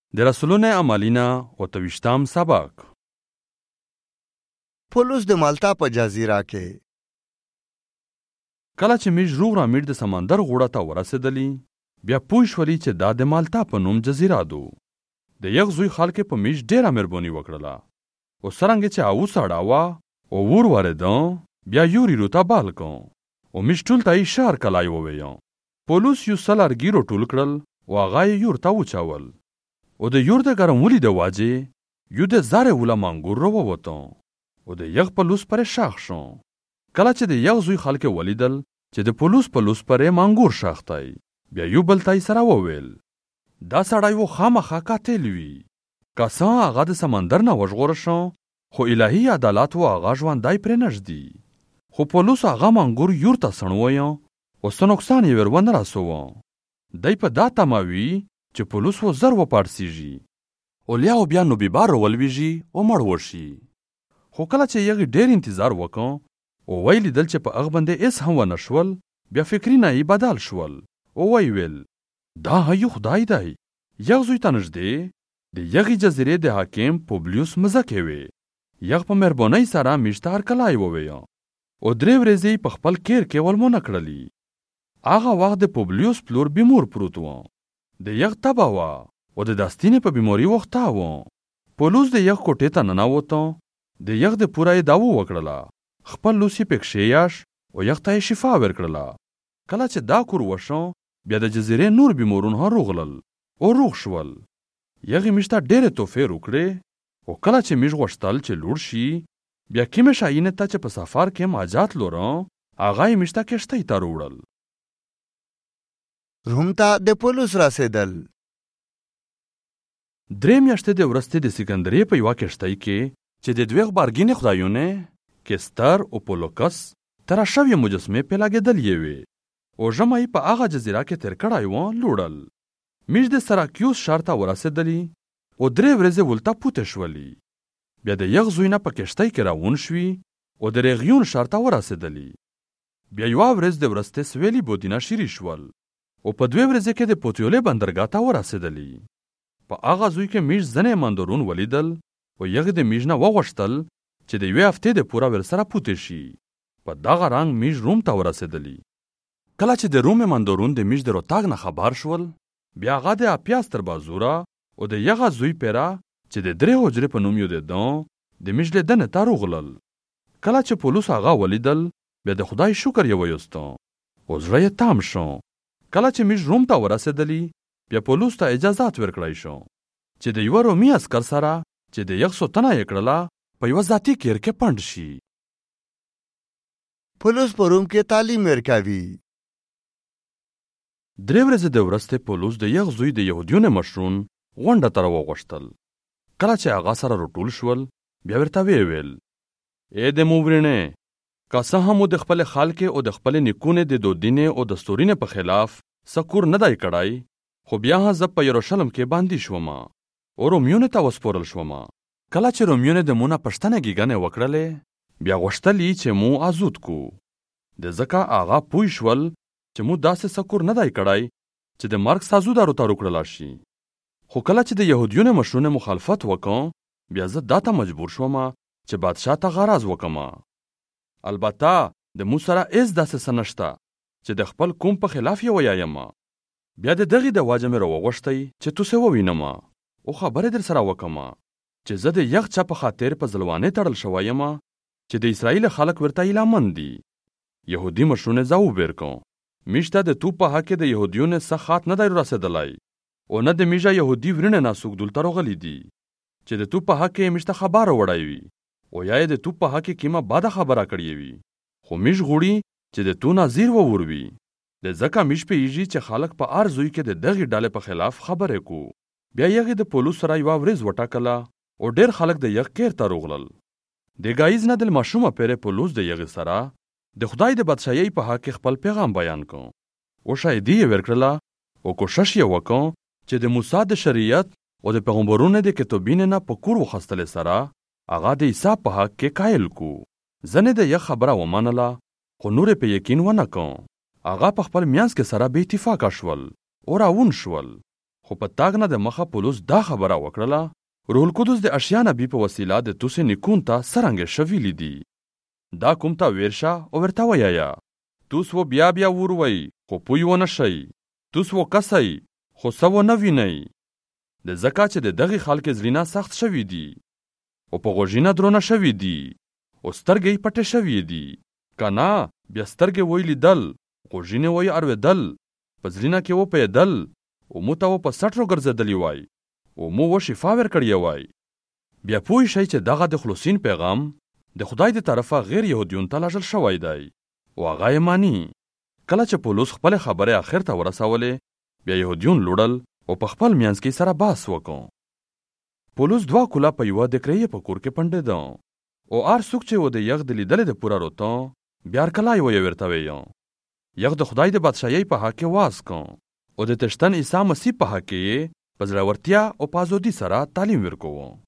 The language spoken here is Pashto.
د رسولونه عملینا اوتویشتام سبق. پولس د مالتا په جزیره کې کله چې میږ روغ رامیږ د سمندر غوړه ته ورسېدلی، بیا پوه شولي چې دا د مالتا په نوم جزیره دو. د یخ زوی خلک په میږ ډېره مهرباني وکړله. او څرنګه چې او سړاوه او ور ورېدم، بیا یوري رو ته بال کړم او میږ ټول ته یې شار کلای وویل. پولس یو سل لرګي راټول کړل او هغه یې یور ته وچول. او د یور د ګرمولي د واجې یو د زارې وله مانګور راووتم او د یخ په لوس پرې شاخ شم. کله چې د یخ زوی خلک ولیدل چې د پولس په لوس پرې مانګور شاختی، بیا یو بل ته یې سره وویل دا سړی و خامخا قاتل وي. که څه هغه د سمندر نه وژغوره شو، خو الهي عدالت و هغه ژوندی پرې نږدي. خو پولس هغه مانګور یور ته سڼویه او څه نقصان یې ور ونه رسوه. دی په دا تمه وي چې پولس و زر وپاړسیږي او لیا و بیا نوبیبار ولویږي او مړ وشي. خو کله چې یغې ډېر انتظار وکړ او ویې لیدل چې په هغه باندې هېڅ هم ونه شول، بیا فکرونه یې بدل شول او ویې ویل دا یو خدای دی. یغ زوی ته نږدې د یغې جزیرې د حاکم پوبلیوس مځکې وې. یغ په مهربانۍ سره میږ ته هرکلی وویه او 3 ورځې په خپل کیر کې ولمونه کړلي. هغه وخت د پوبلیوس پلور بیمور پروت و. د یغ تبه وه او د داستینې په بیماري وخته و. پولس د یغ کوټې ته ننوته. د یغ د پوره یې داو وکړله. خپل لوس یې پې کښېیاش او یغ ته یې شفا ورکړله. کله چې دا کور وشو، بیا د جزیرې نور بیمارونه هم روغلل او روغ شول. یغې میږ ته ډېرې تحفې وکړې او کله چې میږ غوښتل چې لوړ شي، بیا کومې شاینې ته چې په سفر کې حاجات لرم، هغه یې میږ ته کښتۍ ته راوړل. روم ته د پولس رسېدل. 3 میاشتې د وروستې د سکندریې په یوه کښتۍ کې چې د 2 غبرګینې خدایونه کستر او پولوکس تره شویې مجسمې پې لګېدلې وې او ژمی په هغه جزیره کې تېر کړی و لوړل. میږ د سراکیوس ښار ته ورسېدلي او 3 ورځې ولته پوتې شولي. بیا د یغ زوی نه په کښتۍ کې راون شوي او د ریغیون ښار ته ورسېدلي. بیا یوه ورځ د وروستې سویلي بودینه شیري شول او په 2 ورځې کې د پوتیولې بندرګاه ته ورسېدلي. په هغه زوی کې میږ ځنې مندرون ولیدل او یغې د میږ نه وغوښتل چې د 1 هفتې د پوره ورسره پوتې شي. په دغه رنګ میږ روم ته ورسېدلي. کله چې د روم مندرون د میږ د راتګ نه خبر شول، بیا هغه د اپیاس تر بازوره او د یغه زوی پیرا چې د 3 حجرې په نوم یادېده د میږ لیدنې ته راغلل. کله چې پولس هغه ولیدل، بیا د خدای شکر یې ویسته او زړه یې تام شو. کله چې میږ روم ته ورسېدلي، بیا پولس ته اجازات ورکړی شو چې د یوه رومي عسکر سره چې د یغ ساتنه یې کړله په یوه ذاتي کیر کې پنډ شي. پولس په روم کې تعلیم ورکوي. 3 ورځې د وروستې پولس د یغ زوی د یهودیونو مشرون غونډه ته راوغوښتل. کله چې هغه سره راټول شول، بیا ورته ویې ویل ای د موورینې، که څه هم د خپل خلک او د خپل نیکونو د دودینې او دستورینې په خلاف سکور نه دی کړی، خو بیا هم زه په یروشلم کې باندې شوم او رومیونو ته وسپارل شوم. کله چې رومیونو د مونه پښتنه ګیګنې وکړلې، بیا غوښتل یې چې مو آزود کو. د ځکه هغه پوه شول چې مو داسې سکور نه دی کړی چې د مرګ سازو دارو ته وکړلی شي. خو کله چې د یهودیونو مشرونو مخالفت وکړ، بیا زه دا ته مجبور شوم چې بادشاه ته غرض وکړم. البته د مو سره هېڅ داسې څه نشته چې د خپل قوم په خلاف یې ویایم. بیا د دغې د واجه مې راوغوښتی چې تاسې ووینم او خبرې در سره وکړم چې زه د یغ چا په خاطر په ځلوانۍ تړل شوی یم چې د اسرائیل خلک ورته ایلامن دي. یهودي مشرونه ځواب ورکړ میږ ته د تو په حق کې د یهودیونو څه خاط نه دی رسېدلی او نه د میږه یهودي ورونه نه څوک دلته راغلي دي چې د تو په حق کې میږ ته خبره وړی وي او یا یې د تو په حق کې کومه بده خبره کړې وي. خو میږ غواړي چې د تو نظیر ووروي. د ځکه میږ پوهېږي چې خلک په هر زوی کې د دغې ډلې په خلاف خبرې کو. بیا یغې د پولس سره یوه ورځ وټاکله او ډېر خلک د یغ کیر ته راغلل. د ګایز نه د ماشومه پرې پولس د یغې سره د خدای د بادشاهۍ په حق کې خپل پیغام بیان کړ او شاهدي یې ورکړله او کوشش یې وکړ چې د موسی د شریعت او د پیغمبرونو د کتابینو نه په کور وخستلې سره هغه د عیسی په حق کې قایل کو. ځنې د یغ خبره ومنله، خو نور یې په یقین ونه کړ. هغه په خپل میانځ کې سره بې اتفاقه شول او راون شول. خو په تاګ نه د مخه پولس دا خبره وکړله روح القدس د اشیا نبی په وسیله د توسې نیکون ته څرنګه شویلی دي دا کوم ته ویرشه او ورته ویایه توس و بیا بیا وروئ خو پوی ونه شئ توس و کسئ خو څه ونه وینئ د ځکه چې د دغې خلک زړونه سخت شوي دي او په غوږونه درونه شوي دي او سترګې یې پټې شوي دي که نه بیا سترګې وی لیدل غوږونه وی اورېدل په زړونه کې وپوهېدل او مو ته و په سټ راګرځېدلي وای او مو و شفا ورکړې وای بیا پوه شئ چې دغه د خلوصین پیغام د خدای د طرفه غیر یهودیون ته لږل شوی دی او هغه یې ماني کله چې پولس خپلې خبرې آخر ته ورسولې بیا یهودیون لوړل او په خپل منځ کې سره بحث وکړ پولس 2 کوله په یوه دکرې په کور کې پنډېده او هر څوک چې و د یغ د لیدلې د پوره روته بیا هرکلی و یې ورته ویه یغ د خدای د بادشاهۍ په حق کې واز کړ او د تشتن عیسی مسیح په حق کې یې په زړورتیا او په ازادي سره تعلیم ورکوه